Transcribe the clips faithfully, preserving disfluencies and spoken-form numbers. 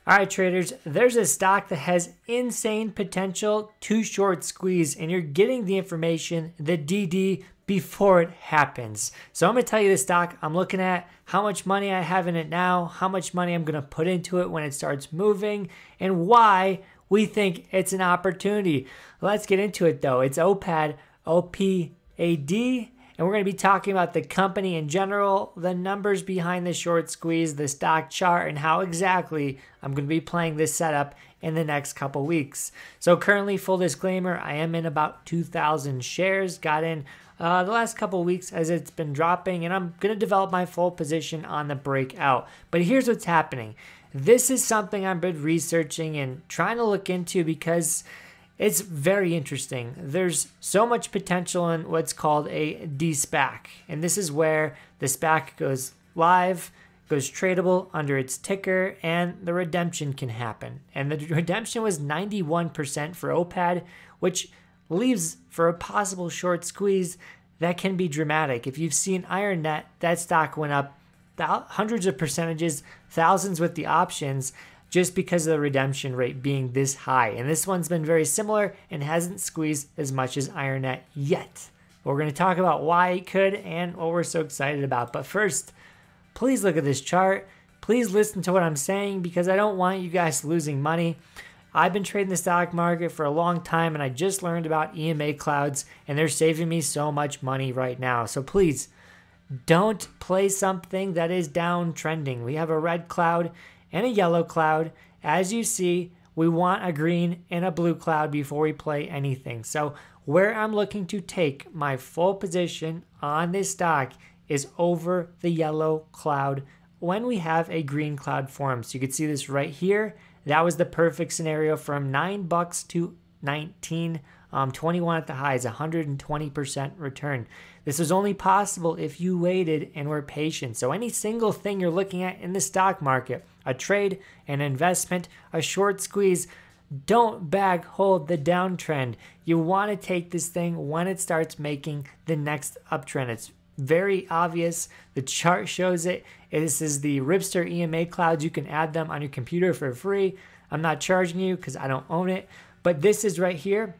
All right, traders, there's a stock that has insane potential to short squeeze, and you're getting the information, the D D, before it happens. So I'm going to tell you the stock I'm looking at, how much money I have in it now, how much money I'm going to put into it when it starts moving, and why we think it's an opportunity. Let's get into it, though. It's O P A D, O P A D. And we're going to be talking about the company in general, the numbers behind the short squeeze, the stock chart, and how exactly I'm going to be playing this setup in the next couple weeks. So currently, full disclaimer, I am in about two thousand shares. Got in uh, the last couple weeks as it's been dropping, and I'm going to develop my full position on the breakout. But here's what's happening. This is something I've been researching and trying to look into because it's very interesting. There's so much potential in what's called a de-SPAC. And this is where the SPAC goes live, goes tradable under its ticker, and the redemption can happen. And the redemption was ninety-one percent for O P A D, which leaves for a possible short squeeze that can be dramatic. If you've seen IronNet, that stock went up hundreds of percentages, thousands with the options, just because of the redemption rate being this high. And this one's been very similar and hasn't squeezed as much as IronNet yet. We're going to talk about why it could and what we're so excited about. But first, please look at this chart. Please listen to what I'm saying because I don't want you guys losing money. I've been trading the stock market for a long time and I just learned about E M A clouds and they're saving me so much money right now. So please don't play something that is downtrending. We have a red cloud and a yellow cloud. As you see, we want a green and a blue cloud before we play anything. So where I'm looking to take my full position on this stock is over the yellow cloud when we have a green cloud form. So you can see this right here. That was the perfect scenario from nine bucks to nineteen. Um, twenty-one at the highs, one hundred twenty percent return. This was only possible if you waited and were patient. So any single thing you're looking at in the stock market, a trade, an investment, a short squeeze, don't bag hold the downtrend. You want to take this thing when it starts making the next uptrend. It's very obvious. The chart shows it. This is the Ripster E M A clouds. You can add them on your computer for free. I'm not charging you because I don't own it. But this is right here.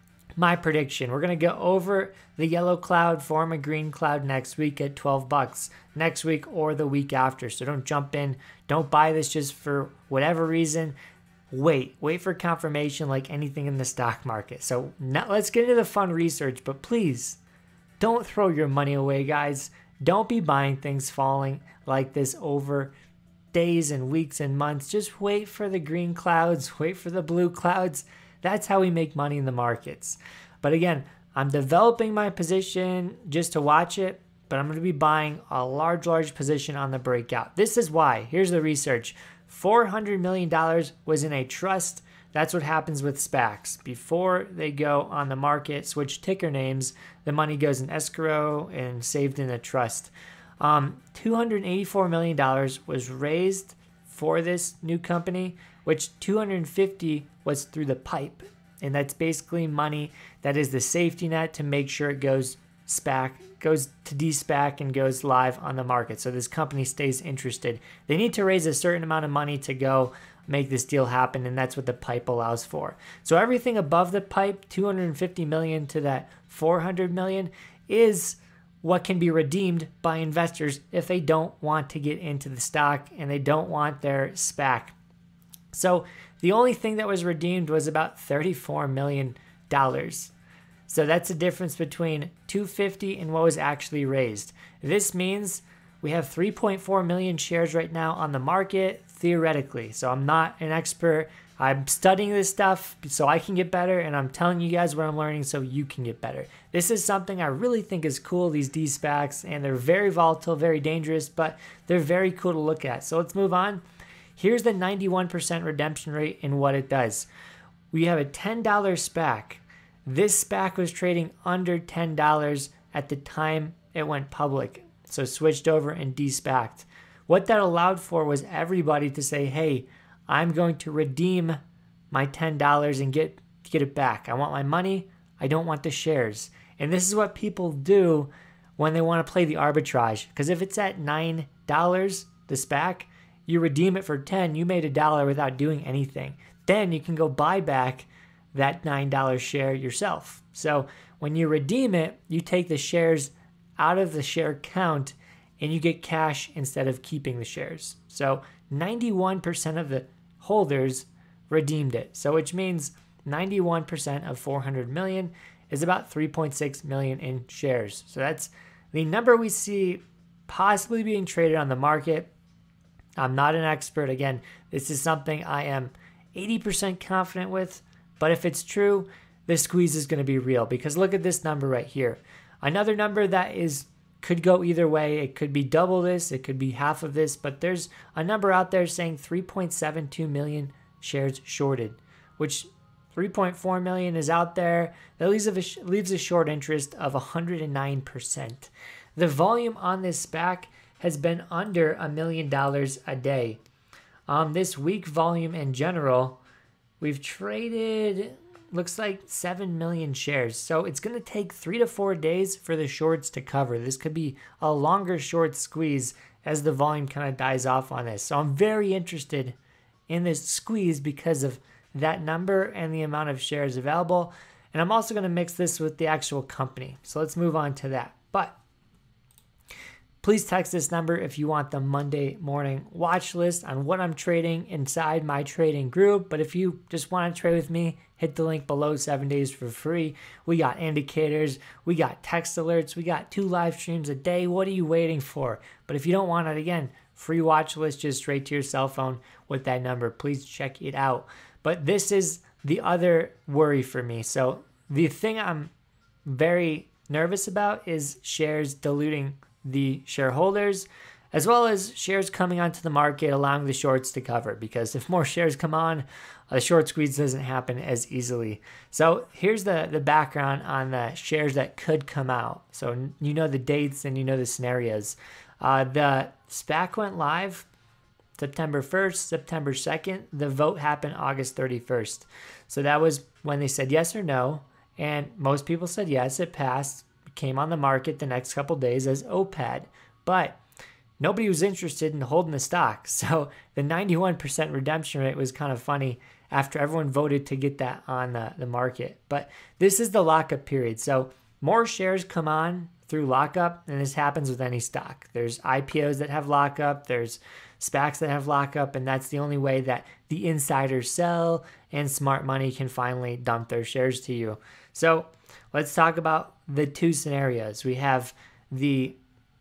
My prediction. We're going to go over the yellow cloud, form a green cloud next week at twelve bucks next week or the week after. So don't jump in. Don't buy this just for whatever reason. Wait. Wait for confirmation like anything in the stock market. So now let's get into the fun research, but please don't throw your money away, guys. Don't be buying things falling like this over days and weeks and months. Just wait for the green clouds. Wait for the blue clouds. That's how we make money in the markets. But again, I'm developing my position just to watch it, but I'm going to be buying a large, large position on the breakout. This is why. Here's the research. four hundred million dollars was in a trust. That's what happens with SPACs. Before they go on the market, switch ticker names, the money goes in escrow and saved in a trust. Um, two hundred eighty-four million dollars was raised for this new company, which two hundred fifty was through the pipe. And that's basically money that is the safety net to make sure it goes SPAC, goes to de-SPAC and goes live on the market. So this company stays interested. They need to raise a certain amount of money to go make this deal happen, and that's what the pipe allows for. So everything above the pipe, two hundred fifty million to that four hundred million, is what can be redeemed by investors if they don't want to get into the stock and they don't want their SPAC. So the only thing that was redeemed was about thirty-four million dollars. So that's the difference between two hundred fifty and what was actually raised. This means we have three point four million shares right now on the market, theoretically. So I'm not an expert. I'm studying this stuff so I can get better, and I'm telling you guys what I'm learning so you can get better. This is something I really think is cool, these de-SPACs, and they're very volatile, very dangerous, but they're very cool to look at. So let's move on. Here's the ninety-one percent redemption rate and what it does. We have a ten dollar SPAC. This SPAC was trading under ten dollars at the time it went public. So switched over and de-SPACed. What that allowed for was everybody to say, hey, I'm going to redeem my ten dollars and get, get it back. I want my money. I don't want the shares. And this is what people do when they want to play the arbitrage. Because if it's at nine dollars, the SPAC, you redeem it for ten, you made a dollar without doing anything. Then you can go buy back that nine dollar share yourself. So when you redeem it, you take the shares out of the share count and you get cash instead of keeping the shares. So ninety-one percent of the holders redeemed it. So which means ninety-one percent of four hundred million is about three point six million in shares. So that's the number we see possibly being traded on the market. I'm not an expert. Again, this is something I am eighty percent confident with, but if it's true, the squeeze is going to be real, because look at this number right here. Another number that is could go either way. It could be double this, it could be half of this, but there's a number out there saying three point seven two million shares shorted, which three point four million is out there. That leaves a, leaves a short interest of one hundred nine percent. The volume on this SPAC has been under a million dollars a day. Um, this week volume in general, we've traded, looks like seven million shares. So it's going to take three to four days for the shorts to cover. This could be a longer short squeeze as the volume kind of dies off on this. So I'm very interested in this squeeze because of that number and the amount of shares available. And I'm also going to mix this with the actual company. So let's move on to that. But please text this number if you want the Monday morning watch list on what I'm trading inside my trading group. But if you just want to trade with me, hit the link below, seven days for free. We got indicators, we got text alerts, we got two live streams a day. What are you waiting for? But if you don't want it, again, free watch list just straight to your cell phone with that number. Please check it out. But this is the other worry for me. So the thing I'm very nervous about is shares diluting the shareholders, as well as shares coming onto the market, allowing the shorts to cover. Because if more shares come on, the short squeeze doesn't happen as easily. So here's the, the background on the shares that could come out. So you know the dates and you know the scenarios. Uh, the SPAC went live September first, September second. The vote happened August thirty-first. So that was when they said yes or no. And most people said yes, it passed. Came on the market the next couple days as O P A D. But nobody was interested in holding the stock. So the ninety-one percent redemption rate was kind of funny after everyone voted to get that on the, the market. But this is the lockup period. So more shares come on through lockup, and this happens with any stock. There's I P Os that have lockup, there's SPACs that have lockup, and that's the only way that the insiders sell and smart money can finally dump their shares to you. So let's talk about the two scenarios. We have the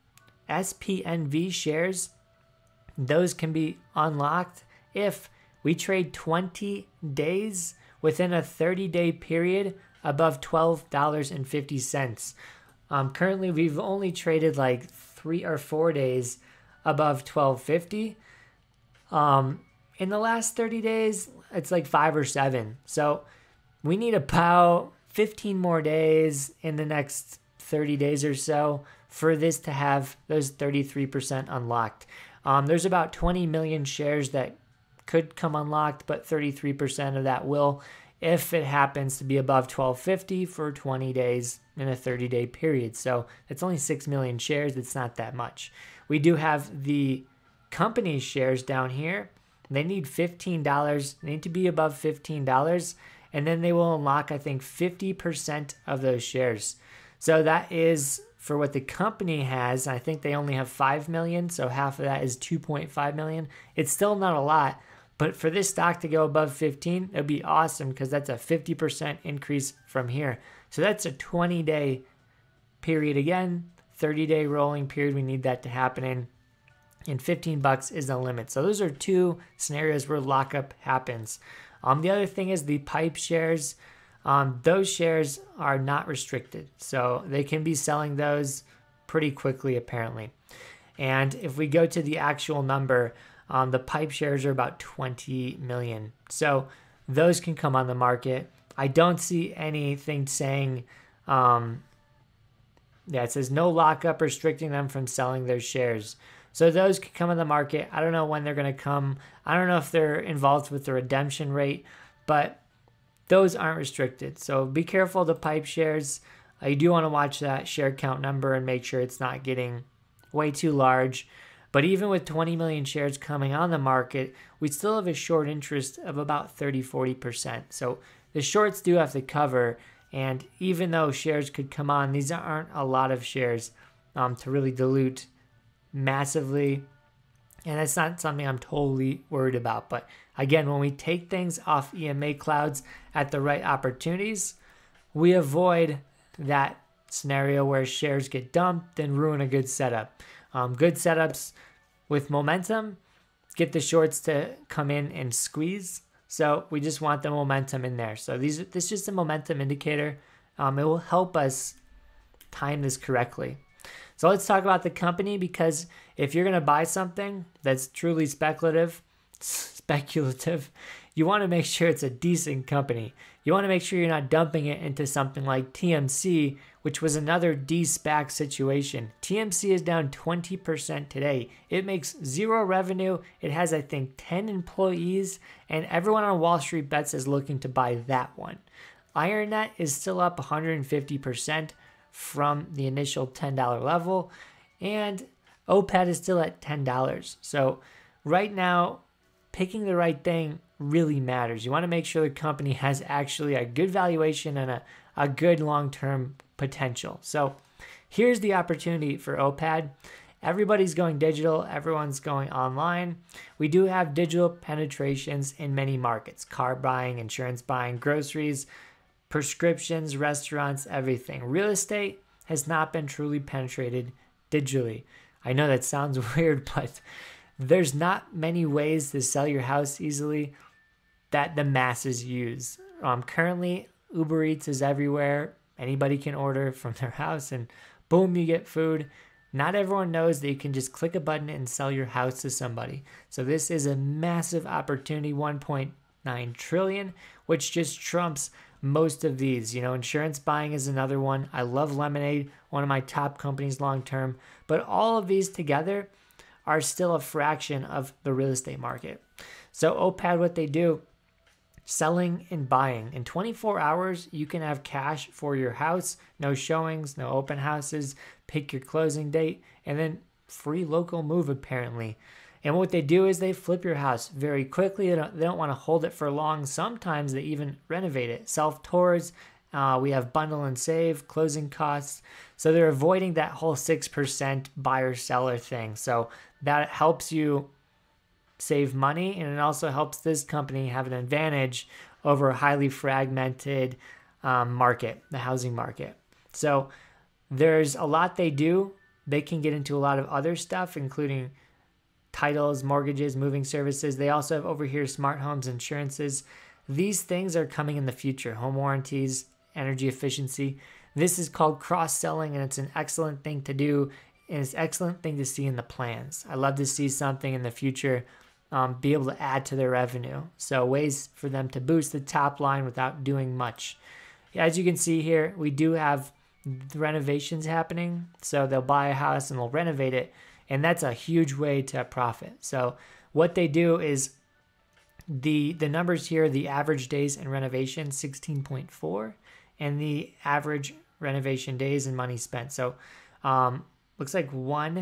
S P N V shares. Those can be unlocked if we trade twenty days within a thirty day period above twelve dollars and fifty cents. Um, currently, we've only traded like three or four days above twelve fifty. Um, in the last thirty days, it's like five or seven. So we need about fifteen more days in the next thirty days or so for this to have those thirty-three percent unlocked. Um, there's about twenty million shares that could come unlocked, but thirty-three percent of that will, if it happens to be above twelve fifty for twenty days in a thirty day period. So it's only six million shares. It's not that much. We do have the company shares down here. They need fifteen dollars. They need to be above fifteen dollars. And then they will unlock, I think, fifty percent of those shares. So that is for what the company has. I think they only have five million, so half of that is two point five million. It's still not a lot, but for this stock to go above fifteen, it'd be awesome because that's a fifty percent increase from here. So that's a twenty day period again, thirty day rolling period. We need that to happen in. And fifteen bucks is the limit. So those are two scenarios where lockup happens. Um, the other thing is the PIPE shares. Um, those shares are not restricted. So they can be selling those pretty quickly, apparently. And if we go to the actual number, um, the PIPE shares are about twenty million. So those can come on the market. I don't see anything saying, um, yeah, it says no lockup restricting them from selling their shares. So those can come on the market. I don't know when they're going to come. I don't know if they're involved with the redemption rate, but those aren't restricted. So be careful of the PIPE shares. Uh, you do want to watch that share count number and make sure it's not getting way too large. But even with twenty million shares coming on the market, we still have a short interest of about thirty, forty percent. So the shorts do have to cover. And even though shares could come on, these aren't a lot of shares um, to really dilute massively. And that's not something I'm totally worried about. But again, when we take things off E M A clouds at the right opportunities, we avoid that scenario where shares get dumped and ruin a good setup. Um, good setups with momentum get the shorts to come in and squeeze. So we just want the momentum in there. So these, this is just a momentum indicator. Um, it will help us time this correctly. So let's talk about the company, because if you're going to buy something that's truly speculative, speculative, you want to make sure it's a decent company. You want to make sure you're not dumping it into something like T M C, which was another de-SPAC situation. T M C is down twenty percent today. It makes zero revenue. It has, I think, ten employees, and everyone on Wall Street Bets is looking to buy that one. IronNet is still up one hundred fifty percent from the initial ten dollar level, and O P A D is still at ten dollars. So right now, picking the right thing really matters. You want to make sure the company has actually a good valuation and a, a good long-term potential. So here's the opportunity for O P A D. Everybody's going digital. Everyone's going online. We do have digital penetrations in many markets: car buying, insurance buying, groceries, prescriptions, restaurants, everything. Real estate has not been truly penetrated digitally. I know that sounds weird, but there's not many ways to sell your house easily that the masses use. Um, currently, Uber Eats is everywhere. Anybody can order from their house and boom, you get food. Not everyone knows that you can just click a button and sell your house to somebody. So this is a massive opportunity, one point nine trillion, which just trumps most of these. You know, insurance buying is another one. I love Lemonade, one of my top companies long term, but all of these together are still a fraction of the real estate market. So O P A D, what they do, selling and buying. In twenty-four hours, you can have cash for your house, no showings, no open houses, pick your closing date, and then free local move apparently. And what they do is they flip your house very quickly. They don't, they don't want to hold it for long. Sometimes they even renovate it. Self-tours, uh, we have bundle and save, closing costs. So they're avoiding that whole six percent buyer-seller thing. So that helps you save money, and it also helps this company have an advantage over a highly fragmented um, market, the housing market. So there's a lot they do. They can get into a lot of other stuff, including titles, mortgages, moving services. They also have over here smart homes, insurances. These things are coming in the future. Home warranties, energy efficiency. This is called cross-selling, and it's an excellent thing to do, and it's an excellent thing to see in the plans. I love to see something in the future um, be able to add to their revenue. So ways for them to boost the top line without doing much. As you can see here, we do have renovations happening. So they'll buy a house and they'll renovate it, and that's a huge way to profit. So what they do is the the numbers here, the average days in renovation, sixteen point four, and the average renovation days and money spent. So um, looks like one,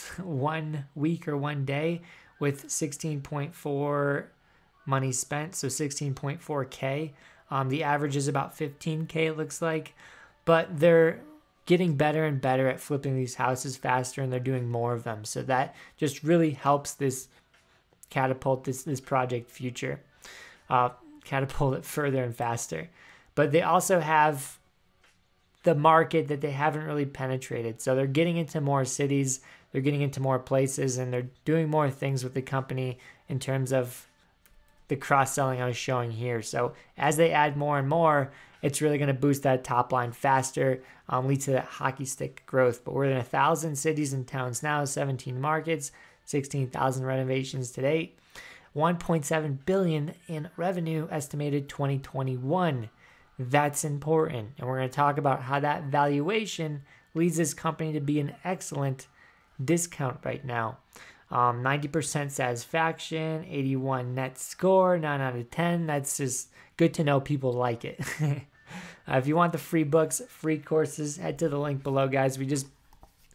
one week or one day with sixteen point four money spent, so sixteen point four K. Um, the average is about fifteen K, it looks like. But they're getting better and better at flipping these houses faster, and they're doing more of them. So that just really helps this catapult this, this project future, uh, catapult it further and faster. But they also have the market that they haven't really penetrated. So they're getting into more cities, they're getting into more places, and they're doing more things with the company in terms of the cross-selling I was showing here. So as they add more and more, it's really going to boost that top line faster, um, lead to that hockey stick growth. But we're in a thousand cities and towns now, seventeen markets, sixteen thousand renovations to date, one point seven billion dollars in revenue estimated twenty twenty-one. That's important. And we're going to talk about how that valuation leads this company to be an excellent discount right now. Um, ninety percent satisfaction, eighty-one net score, nine out of ten. That's just good to know people like it. uh, if you want the free books, free courses, head to the link below, guys. We just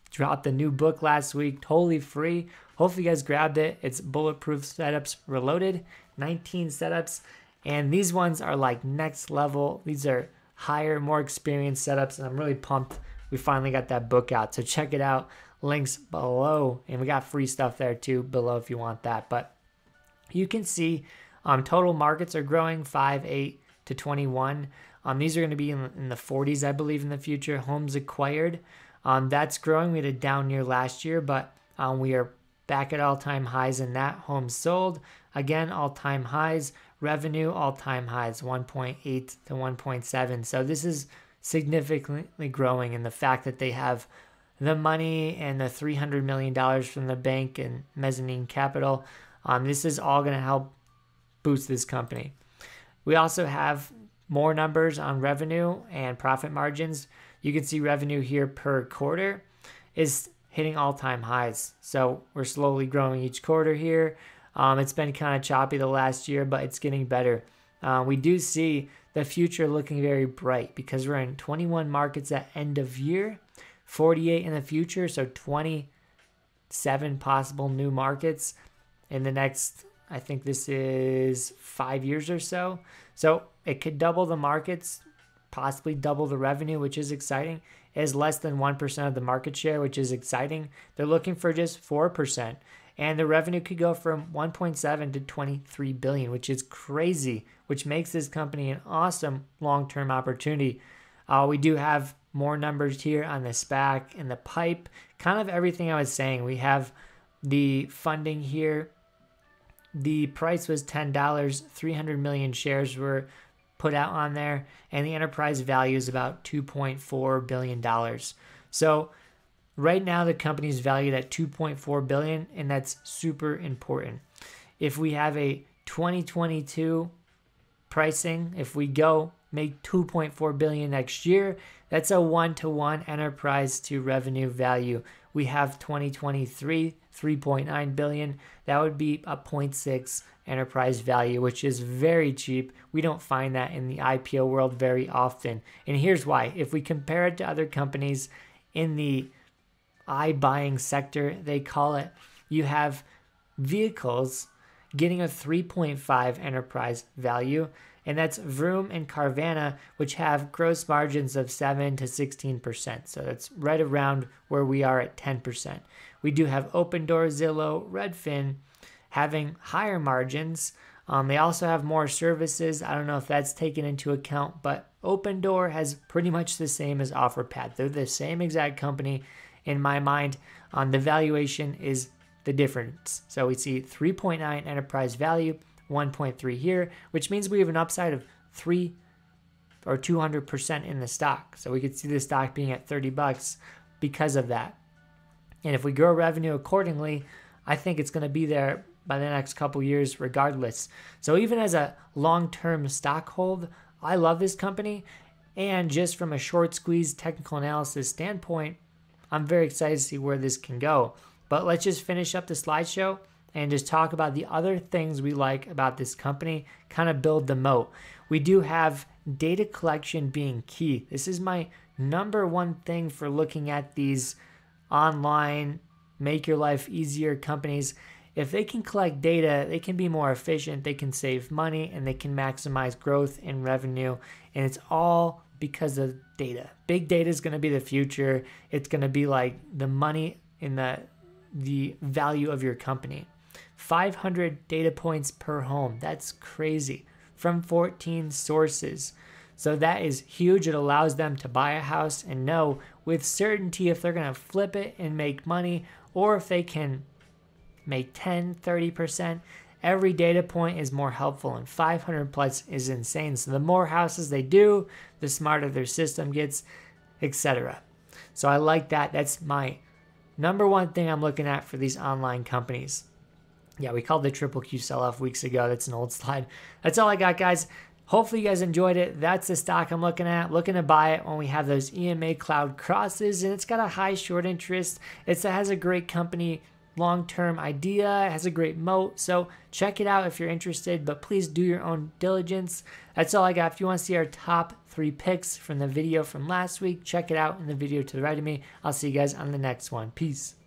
dropped a new book last week, totally free. Hopefully you guys grabbed it. It's Bulletproof Setups Reloaded, nineteen setups. And these ones are like next level. These are higher, more experienced setups. And I'm really pumped we finally got that book out. So check it out. Links below. And we got free stuff there too below if you want that. But you can see um, total markets are growing five, eight to twenty-one. Um, these are going to be in, in the forties, I believe, in the future. Homes acquired. Um, that's growing. We had a down year last year, but um, we are back at all-time highs in that. Homes sold, again, all-time highs. Revenue, all-time highs, one point eight to one point seven. So this is significantly growing, and the fact that they have the money and the three hundred million dollars from the bank and mezzanine capital, um, this is all going to help boost this company. We also have more numbers on revenue and profit margins. You can see revenue here per quarter is hitting all-time highs. So we're slowly growing each quarter here. Um, it's been kind of choppy the last year, but it's getting better. Uh, we do see the future looking very bright because we're in twenty-one markets at end of year, forty-eight in the future, so twenty-seven possible new markets in the next, I think this is five years or so. So it could double the markets, possibly double the revenue, which is exciting. It is less than one percent of the market share, which is exciting. They're looking for just four percent. And the revenue could go from one point seven to twenty-three billion, which is crazy, which makes this company an awesome long-term opportunity. Uh, we do have more numbers here on the SPAC and the pipe, kind of everything I was saying. We have the funding here. The price was ten dollars, three hundred million shares were put out on there, and the enterprise value is about two point four billion dollars. So right now, the company is valued at two point four billion dollars, and that's super important. If we have a twenty twenty-two pricing, if we go make two point four billion dollars next year, that's a one-to-one enterprise to revenue value. We have twenty twenty-three, three point nine billion dollars. That would be a zero point six enterprise value, which is very cheap. We don't find that in the I P O world very often. And here's why. If we compare it to other companies in the iBuying sector, they call it, you have vehicles getting a three point five enterprise value, and that's Vroom and Carvana, which have gross margins of seven to sixteen percent. So that's right around where we are at ten percent. We do have Opendoor, Zillow, Redfin having higher margins. Um, they also have more services. I don't know if that's taken into account, but Opendoor has pretty much the same as OfferPad. They're the same exact company. In my mind, um, the valuation is the difference. So we see three point nine enterprise value, one point three here, which means we have an upside of three or two hundred percent in the stock. So we could see the stock being at thirty bucks because of that. And if we grow revenue accordingly, I think it's going to be there by the next couple years regardless. So even as a long-term stock hold, I love this company. And just from a short squeeze technical analysis standpoint, I'm very excited to see where this can go. But let's just finish up the slideshow and just talk about the other things we like about this company, kind of build the moat. We do have data collection being key. This is my number one thing for looking at these online, make your life easier companies. If they can collect data, they can be more efficient, they can save money, and they can maximize growth and revenue. And it's all because of data. Big data is going to be the future. It's going to be like the money in the the value of your company. five hundred data points per home. That's crazy. From fourteen sources. So that is huge. It allows them to buy a house and know with certainty if they're going to flip it and make money, or if they can make ten, thirty percent. Every data point is more helpful, and five hundred plus is insane. So the more houses they do, the smarter their system gets, et cetera. So I like that. That's my number one thing I'm looking at for these online companies. Yeah, we called the triple Q sell-off weeks ago. That's an old slide. That's all I got, guys. Hopefully you guys enjoyed it. That's the stock I'm looking at. Looking to buy it when we have those E M A cloud crosses, and it's got a high short interest. It has a great company long-term idea. It has a great moat, so check it out if you're interested, but please do your own diligence. That's all I got. If you want to see our top three picks from the video from last week, check it out in the video to the right of me. I'll see you guys on the next one. Peace.